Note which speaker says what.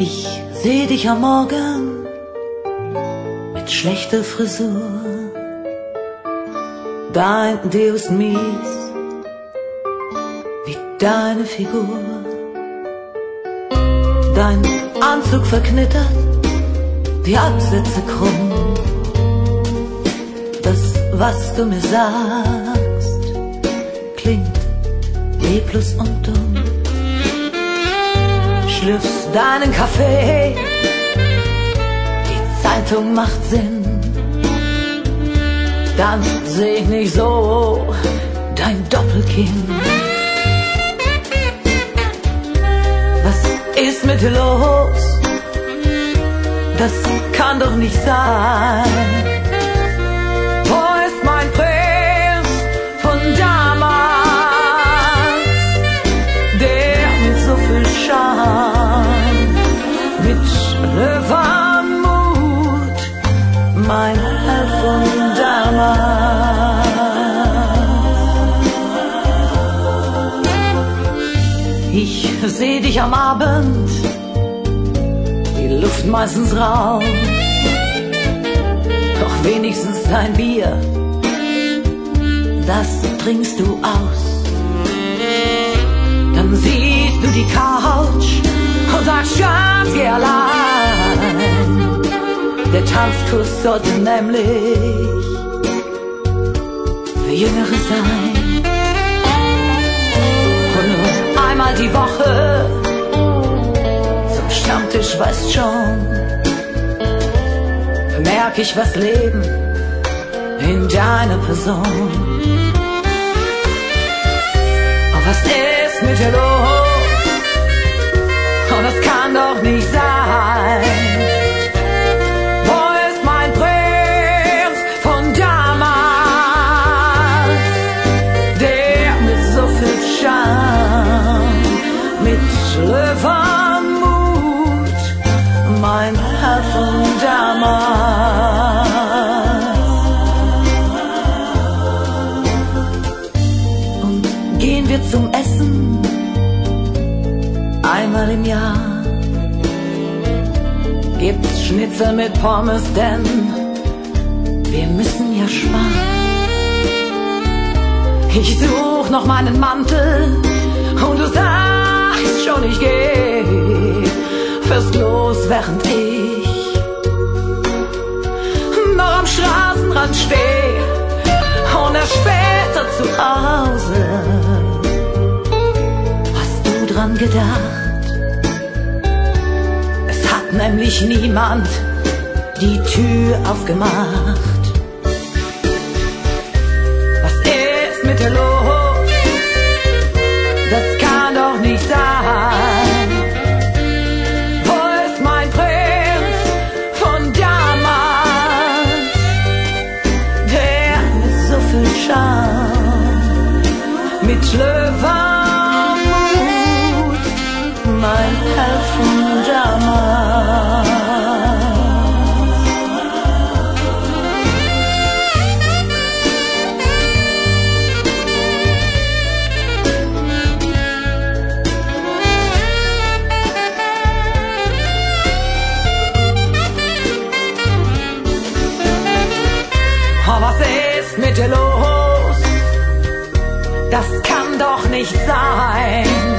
Speaker 1: Ich seh dich am Morgen mit schlechter Frisur. Dein Deo ist mies wie deine Figur. Dein Anzug verknittert, die Absätze krumm. Das, was du mir sagst, klingt leblos und dumm. Schlürfst deinen Kaffee, die Zeitung macht Sinn. Dann seh ich nicht so dein Doppelkinn. Was ist mit dir los? Das kann doch nicht sein. Wo ist mein Prinz von damals? Der mit so viel Charme, mit Löwenmut, mein Held von damals. Ich seh dich am Abend, die Luft meistens rau, doch wenigstens dein Bier, das trinkst du aus. Dann siehst du die Couch und sagst, Schatz, geh allein. Der Tanzkurs sollte nämlich für Jüngere sein. Und nur einmal die Woche zum Stammtisch, weißt schon, merk ich, was Leben in deiner Person. Und was ist mit dir los? Und das kann doch nicht sein. Wo ist mein Prinz von damals? Der mit so viel Charme, mit Löwenmut, mein Herr von damals. Und gehen wir zum Essen einmal im Jahr. Gibt's Schnitzel mit Pommes, denn wir müssen ja sparen. Ich such noch meinen Mantel und du sagst schon, ich geh fährst los, während ich noch am Straßenrand steh und erst später zu Hause. Hast du dran gedacht? Es hat nämlich niemand die Tür aufgemacht. Was ist mit dir los? Das kann doch nicht sein. Wo ist mein Prinz von damals? Der mit so viel Charme, mit Löwenmut, mein Held von damals. Was ist mit dir los? Das kann doch nicht sein.